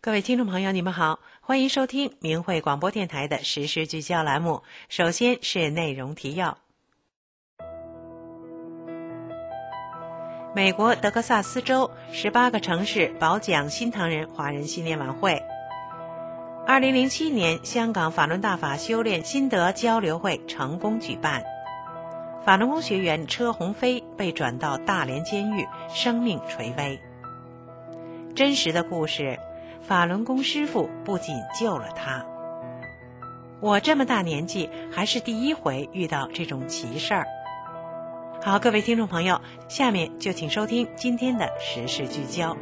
各位听众朋友，你们好，欢迎收听明慧广播电台的时事聚焦栏目。首先是内容提要。美国德克萨斯州18个城市褒奖新唐人华人新年晚会。2007年香港法轮大法修炼心得交流会成功举办。法轮功学员车鸿飞被转到大连监狱，生命垂危。真实的故事，法轮功师父不仅救了他。我这么大年纪还是第一回遇到这种奇事儿。好，各位听众朋友，下面就请收听今天的时事聚焦。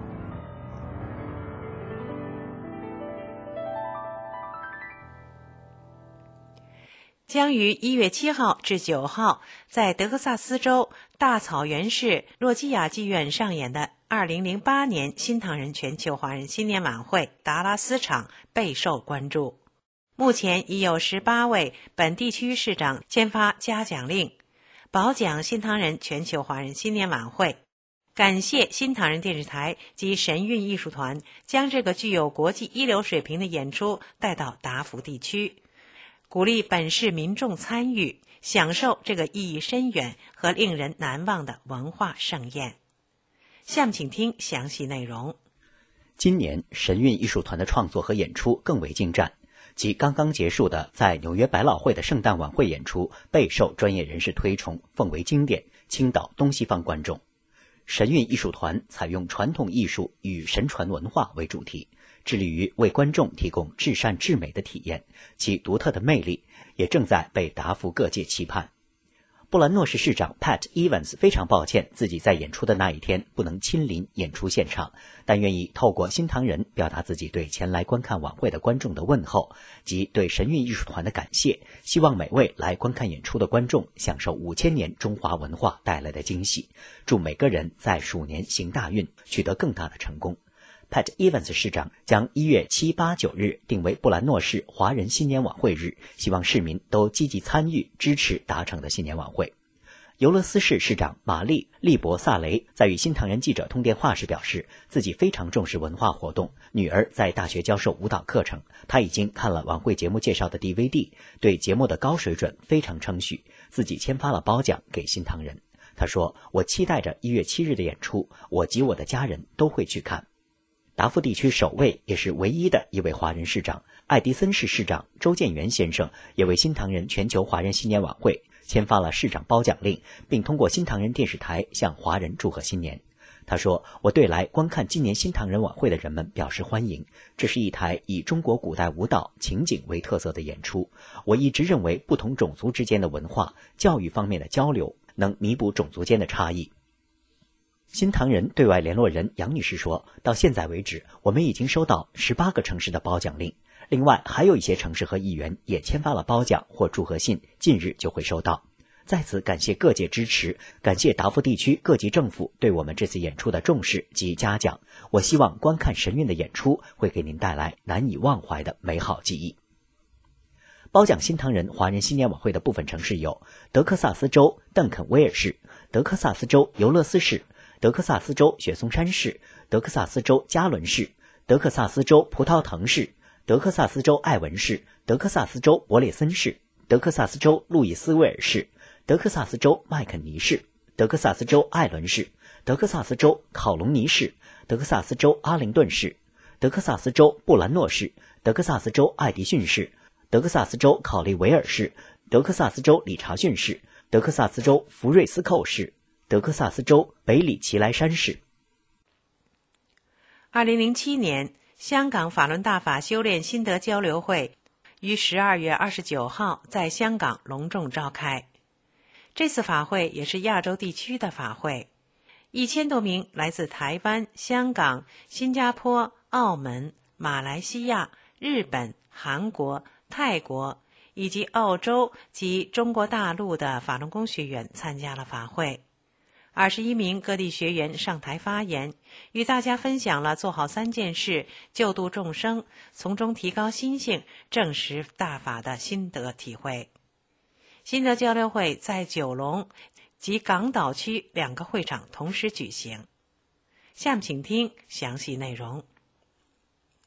将于1月7号至9号在德克萨斯州大草原市洛基亚妓院上演的2008年新唐人全球华人新年晚会达拉斯场备受关注。目前已有18位本地区市长签发嘉奖令，褒奖新唐人全球华人新年晚会，感谢新唐人电视台及神韵艺术团将这个具有国际一流水平的演出带到达福地区，鼓励本市民众参与，享受这个意义深远和令人难忘的文化盛宴。下面请听详细内容。 今年神韵艺术团的创作和演出更为精湛，即刚刚结束的在纽约百老汇的圣诞晚会演出备受专业人士推崇，奉为经典，倾倒东西方观众。神韵艺术团采用传统艺术与神传文化为主题，致力于为观众提供至善至美的体验，其独特的魅力也正在被达福各界期盼。布兰诺市市长 Pat Evans 非常抱歉自己在演出的那一天不能亲临演出现场，但愿意透过新唐人表达自己对前来观看晚会的观众的问候及对神韵艺术团的感谢，希望每位来观看演出的观众享受5000年中华文化带来的惊喜，祝每个人在鼠年行大运，取得更大的成功。Pat Evans 市长将1月7、8、9日定为布兰诺市华人新年晚会日，希望市民都积极参与支持达成的新年晚会。尤勒斯市市长玛丽·利伯萨雷在与新唐人记者通电话时表示，自己非常重视文化活动，女儿在大学教授舞蹈课程，他已经看了晚会节目介绍的 DVD， 对节目的高水准非常称许，自己签发了褒奖给新唐人。他说，我期待着1月7日的演出，我及我的家人都会去看。达福地区首位也是唯一的一位华人市长爱迪森市市长周建元先生也为新唐人全球华人新年晚会签发了市长褒奖令，并通过新唐人电视台向华人祝贺新年。他说，我对来观看今年新唐人晚会的人们表示欢迎，这是一台以中国古代舞蹈情景为特色的演出，我一直认为不同种族之间的文化教育方面的交流能弥补种族间的差异。新唐人对外联络人杨女士说，到现在为止，我们已经收到18个城市的褒奖令，另外还有一些城市和议员也签发了褒奖或祝贺信，近日就会收到。在此感谢各界支持，感谢达福地区各级政府对我们这次演出的重视及嘉奖，我希望观看神韵的演出会给您带来难以忘怀的美好记忆。褒奖新唐人华人新年晚会的部分城市有德克萨斯州邓肯威尔市、德克萨斯州尤勒斯市、德克萨斯州雪松山市、德克萨斯州加伦市、德克萨斯州葡萄藤市、德克萨斯州艾文市、德克萨斯州伯列森市、德克萨斯州路易斯威尔市、德克萨斯州麦肯尼市、德克萨斯州艾伦市、德克萨斯州考隆尼市、德克萨斯州阿灵顿市、德克萨斯州布兰诺市、德克萨斯州爱迪逊市、德克萨斯州考利维尔市、德克萨斯州理查逊市、德克萨斯州福瑞斯寇市、德克萨斯州北里奇莱山市。 2007年香港法轮大法修炼心得交流会于12月29号在香港隆重召开。这次法会也是亚洲地区的法会，1000多名来自台湾、香港、新加坡、澳门、马来西亚、日本、韩国、泰国以及澳洲及中国大陆的法轮功学员参加了法会。21名各地学员上台发言，与大家分享了做好3件事，救度众生，从中提高心性，证实大法的心得体会。心得交流会在九龙及港岛区2个会场同时举行。下面请听详细内容。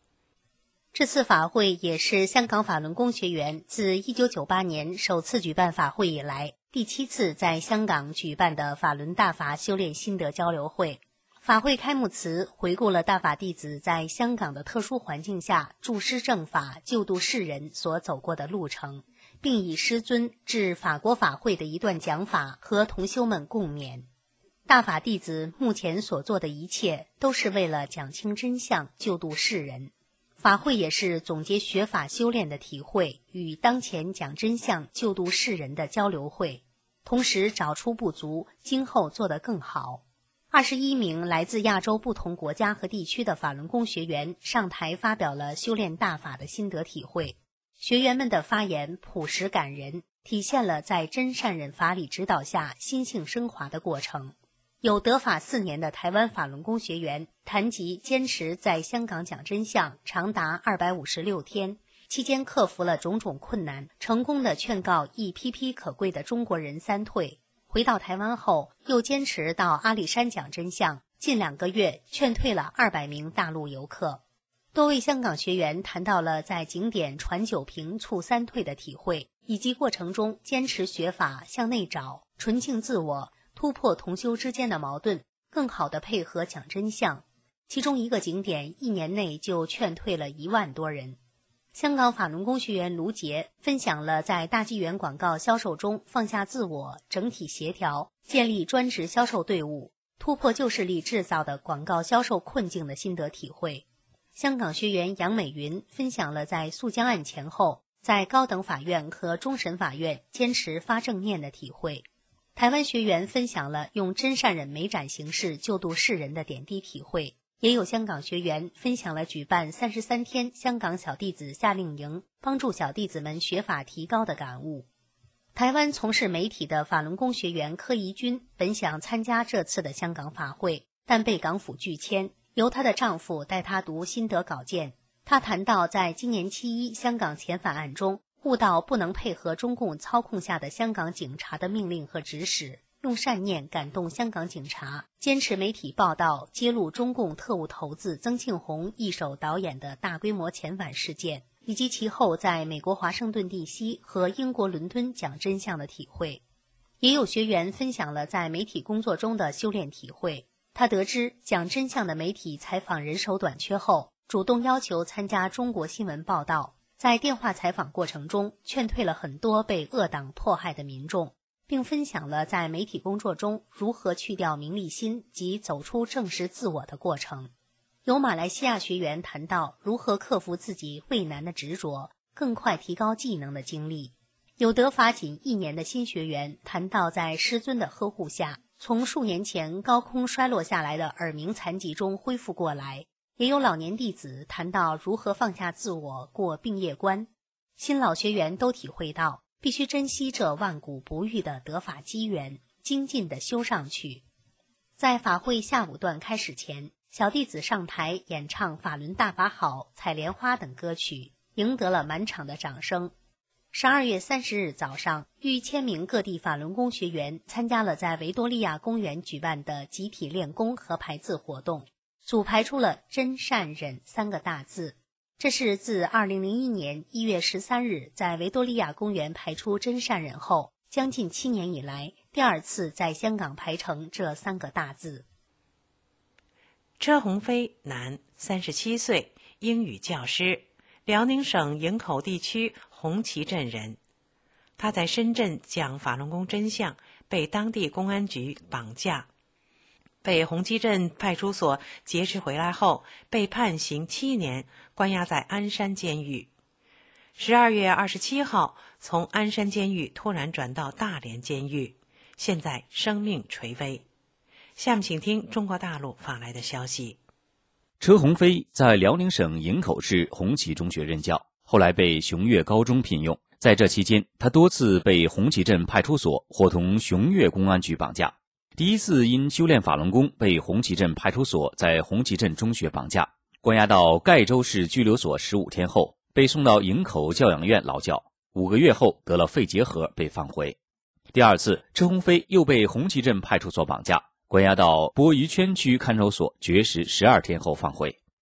这次法会也是香港法轮功学员自1998年首次举办法会以来第7次在香港举办的法轮大法修炼心得交流会。法会开幕词回顾了大法弟子在香港的特殊环境下助师正法、救度世人所走过的路程，并以师尊致法国法会的一段讲法和同修们共勉。大法弟子目前所做的一切都是为了讲清真相、救度世人。法会也是总结学法修炼的体会与当前讲真相、救度世人的交流会，同时找出不足，今后做得更好。21名来自亚洲不同国家和地区的法轮功学员上台发表了修炼大法的心得体会。学员们的发言朴实感人，体现了在真善忍法理指导下心性升华的过程。有得法4年的台湾法轮功学员谈及坚持在香港讲真相长达256天，期间克服了种种困难，成功的劝告一批批可贵的中国人3退。回到台湾后，又坚持到阿里山讲真相，近2个月劝退了200名大陆游客。多位香港学员谈到了在景点传酒瓶促3退的体会，以及过程中坚持学法向内找，纯净自我，突破同修之间的矛盾，更好地配合讲真相。其中一个景点1年内就劝退了1万多人。香港法轮功学员卢杰分享了在大纪元广告销售中放下自我、整体协调、建立专职销售队伍、突破旧势力制造的广告销售困境的心得体会。香港学员杨美云分享了在诉江案前后，在高等法院和终审法院坚持发正念的体会。台湾学员分享了用真善忍美展形式救度世人的点滴体会，也有香港学员分享了举办33天香港小弟子夏令营，帮助小弟子们学法提高的感悟。台湾从事媒体的法轮功学员柯怡君本想参加这次的香港法会，但被港府拒签，由她的丈夫带她读心得稿件。她谈到在今年7·1香港遣返案中，悟到不能配合中共操控下的香港警察的命令和指使，用善念感动香港警察，坚持媒体报道揭露中共特务头子曾庆红一手导演的大规模遣返事件，以及其后在美国华盛顿 DC 和英国伦敦讲真相的体会。也有学员分享了在媒体工作中的修炼体会。他得知讲真相的媒体采访人手短缺后，主动要求参加中国新闻报道，在电话采访过程中劝退了很多被恶党迫害的民众，并分享了在媒体工作中如何去掉名利心及走出正视自我的过程。有马来西亚学员谈到如何克服自己畏难的执着，更快提高技能的经历。有得法仅1年的新学员谈到在师尊的呵护下，从数年前高空摔落下来的耳鸣残疾中恢复过来。也有老年弟子谈到如何放下自我过病业关。新老学员都体会到必须珍惜这万古不遇的得法机缘，精进地修上去。在法会下午段开始前，小弟子上台演唱法轮大法好、采莲花等歌曲，赢得了满场的掌声。12月30日早上，逾1000名各地法轮功学员参加了在维多利亚公园举办的集体练功和排字活动，组排出了真善忍3个大字。这是自2001年1月13日在维多利亚公园排出真善忍后，将近7年以来第2次在香港排成这3个大字。 车鸿飞，男，37岁，英语教师，辽宁省营口地区红旗镇人。他在深圳讲法轮功真相，被当地公安局绑架，被红旗镇派出所劫持回来后，被判刑7年，关押在鞍山监狱。12月27号，从鞍山监狱突然转到大连监狱，现在生命垂危。下面请听中国大陆发来的消息。 车鸿飞在辽宁省营口市红旗中学任教，后来被雄岳高中聘用。在这期间，他多次被红旗镇派出所伙同雄岳公安局绑架。第一次因修炼法轮功被红旗镇派出所在红旗镇中学绑架，关押到盖州市拘留所15天后，被送到营口教养院劳教，5个月后得了肺结核被放回。第二次，车鸿飞又被红旗镇派出所绑架，关押到鄱鱼圈区看守所绝食12天后放回。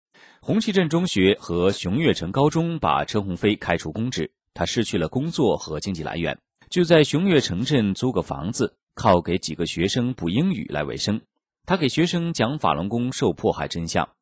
红旗镇中学和熊岳城高中把车鸿飞开除公职，他失去了工作和经济来源，就在熊岳城镇租个房子，靠给几个学生补英语来为生。他给学生讲法轮功受迫害真相，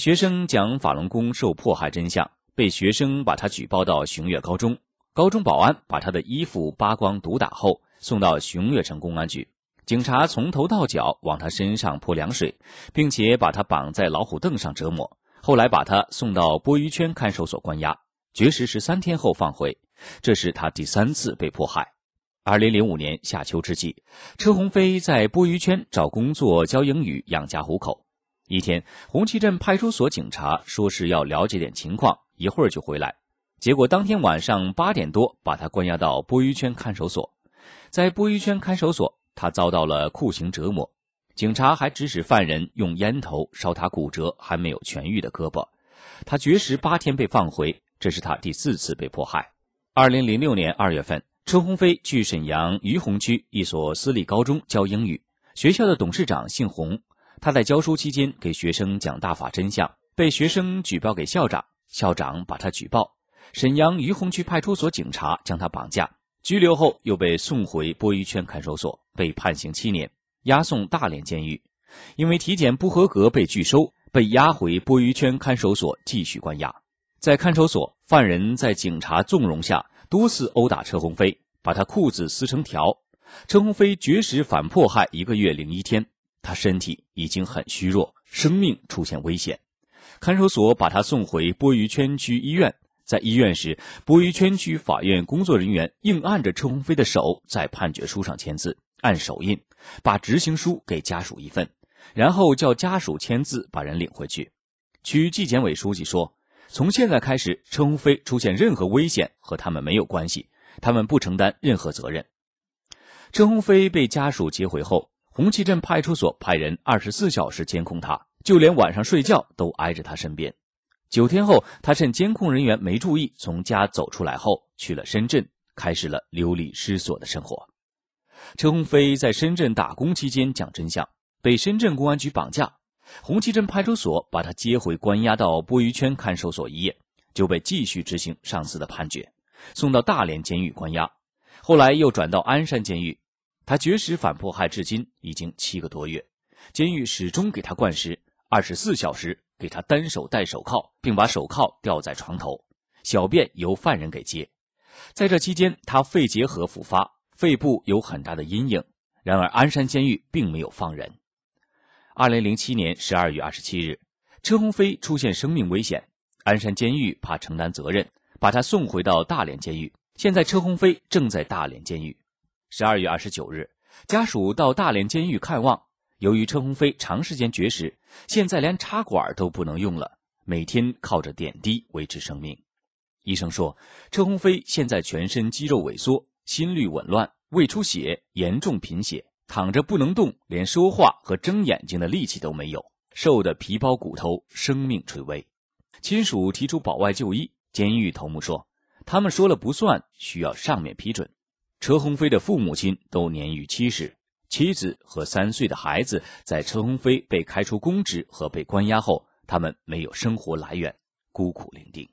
被学生把他举报到熊岳高中，高中保安把他的衣服扒光毒打后送到熊岳城公安局，警察从头到脚往他身上泼凉水，并且把他绑在老虎凳上折磨，后来把他送到鳜鱼圈看守所关押，绝食13天后放回。这是他第3次被迫害。2005年夏秋之际，车鸿飞在鳜鱼圈找工作教英语养家糊口。一天，红旗镇派出所警察说是要了解点情况，一会儿就回来。结果当天晚上8点多把他关押到鳜鱼圈看守所。在鳜鱼圈看守所，他遭到了酷刑折磨，警察还指使犯人用烟头烧他骨折还没有痊愈的胳膊。他绝食8天被放回，这是他第4次被迫害。2006年2月份，车鸿飞去沈阳于洪区一所私立高中教英语，学校的董事长姓洪，他在教书期间给学生讲大法真相，被学生举报给校长，校长把他举报，沈阳于洪区派出所警察将他绑架，拘留后又被送回鳜鱼圈看守所，被判刑7年，押送大连监狱。因为体检不合格被拒收，被押回鳜鱼圈看守所继续关押。在看守所，犯人在警察纵容下多次殴打车鸿飞，把他裤子撕成条。车鸿飞绝食反迫害1个月01天，他身体已经很虚弱，生命出现危险。看守所把他送回鳜鱼圈区医院，在医院时，鳜鱼圈区法院工作人员硬按着车鸿飞的手在判决书上签字，按手印，把执行书给家属一份，然后叫家属签字把人领回去。区纪检委书记说，从现在开始，车鸿飞出现任何危险和他们没有关系，他们不承担任何责任。车鸿飞被家属接回后，红旗镇派出所派人24小时监控他，就连晚上睡觉都挨着他身边。9天后，他趁监控人员没注意从家走出来后，去了深圳，开始了流离失所的生活。车鸿飞在深圳打工期间讲真相，被深圳公安局绑架，红旗镇派出所把他接回关押到鳜鱼圈看守所1夜，就被继续执行上司的判决，送到大连监狱关押，后来又转到鞍山监狱。他绝食反迫害至今已经7个多月，监狱始终给他灌食，24小时给他单手戴手铐，并把手铐吊在床头，小便由犯人给接。在这期间，他肺结核复发，肺部有很大的阴影，然而鞍山监狱并没有放人。2007年12月27日，车鸿飞出现生命危险，鞍山监狱怕承担责任，把他送回到大连监狱，现在车鸿飞正在大连监狱。12月29日，家属到大连监狱看望，由于车鸿飞长时间绝食，现在连插管都不能用了，每天靠着点滴维持生命。医生说，车鸿飞现在全身肌肉萎缩，心律紊乱，胃出血，严重贫血，躺着不能动，连说话和睁眼睛的力气都没有，瘦得皮包骨头，生命垂危。亲属提出保外就医，监狱头目说，他们说了不算，需要上面批准。车鸿飞的父母亲都年逾70，妻子和3岁的孩子在车鸿飞被开除公职和被关押后，他们没有生活来源，孤苦伶仃。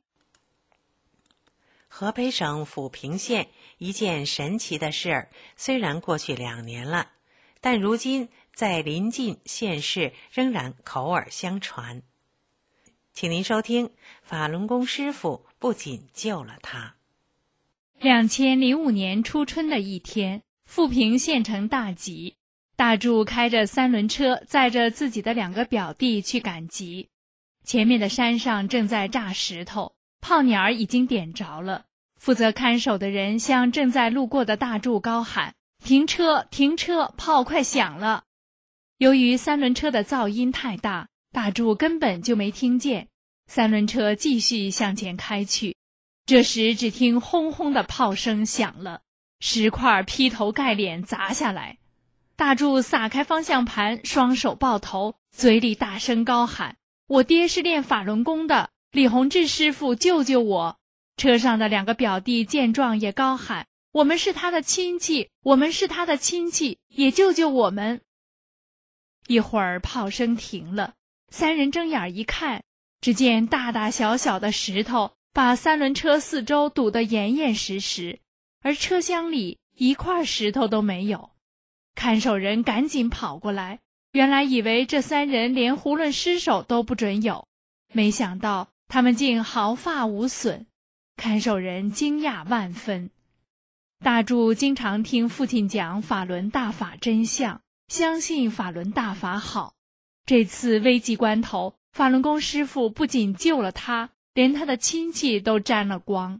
河北省抚平县一件神奇的事儿，虽然过去2年了，但如今在临近县市仍然口耳相传。请您收听，法轮功师傅不仅救了他。 2005年初春的一天，富平县城大集，大柱开着3轮车载着自己的2个表弟去赶集。前面的山上正在炸石头，炮鸟已经点着了。负责看守的人向正在路过的大柱高喊，停车停车，炮快响了。由于3轮车的噪音太大，大柱根本就没听见。3轮车继续向前开去，这时只听轰轰的炮声响了，石块劈头盖脸砸下来。大柱撒开方向盘，双手抱头，嘴里大声高喊，我爹是练法轮功的，李洪志师傅救救我。车上的2个表弟见状也高喊，我们是他的亲戚，我们是他的亲戚，也救救我们。一会儿炮声停了，3人睁眼一看， 只见大大小小的石头把三轮车四周堵得严严实实，而车厢里一块石头都没有。看守人赶紧跑过来，原来以为这三人连囫囵尸首都不准有，没想到他们竟毫发无损。看守人惊讶万分。大柱经常听父亲讲法轮大法真相，相信法轮大法好。这次危急关头，法轮功师父不仅救了他，连他的亲戚都沾了光。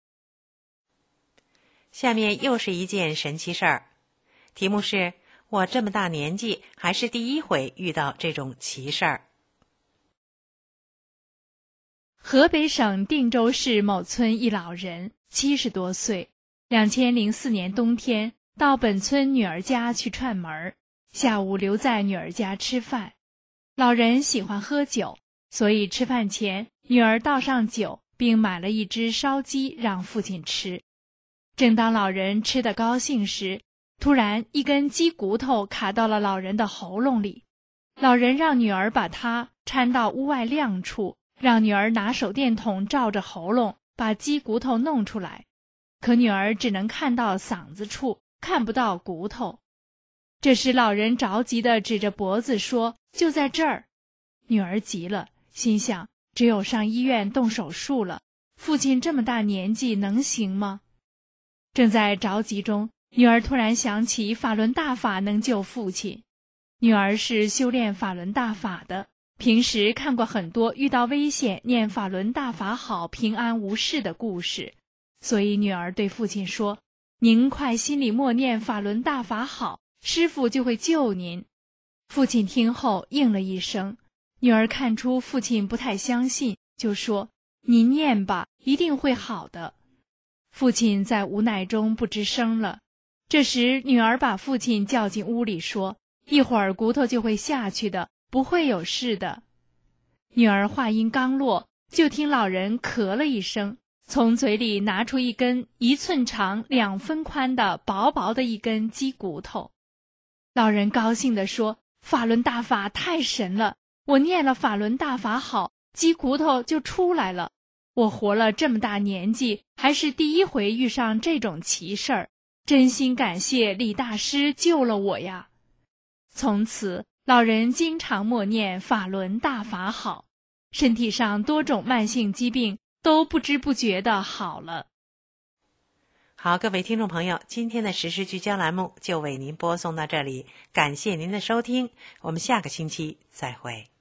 下面又是一件神奇事儿，题目是我这么大年纪还是第一回遇到这种奇事儿。 河北省定州市某村一老人70多岁，2004年冬天到本村女儿家去串门，下午留在女儿家吃饭。老人喜欢喝酒，所以吃饭前女儿倒上酒，并买了一只烧鸡让父亲吃。正当老人吃得高兴时，突然一根鸡骨头卡到了老人的喉咙里。老人让女儿把它搀到屋外亮处，让女儿拿手电筒照着喉咙把鸡骨头弄出来，可女儿只能看到嗓子处，看不到骨头。这时老人着急地指着脖子说：“就在这儿。”女儿急了，心想只有上医院动手术了，父亲这么大年纪能行吗？正在着急中，女儿突然想起法轮大法能救父亲。女儿是修炼法轮大法的，平时看过很多遇到危险念法轮大法好平安无事的故事，所以女儿对父亲说：“您快心里默念法轮大法好，师父就会救您。”父亲听后应了一声。女儿看出父亲不太相信，就说：“您念吧，一定会好的。”父亲在无奈中不吱声了。这时女儿把父亲叫进屋里说：“一会儿骨头就会下去的，不会有事的。”女儿话音刚落，就听老人咳了一声，从嘴里拿出一根1寸长2分宽的薄薄的一根鸡骨头。老人高兴地说：“法轮大法太神了，我念了法轮大法好，鸡骨头就出来了。我活了这么大年纪，还是第一回遇上这种奇事儿，真心感谢李大师救了我呀。”从此老人经常默念法轮大法好，身体上多种慢性疾病都不知不觉地好了。 好，各位听众朋友，今天的时事聚焦栏目就为您播送到这里，感谢您的收听，我们下个星期再会。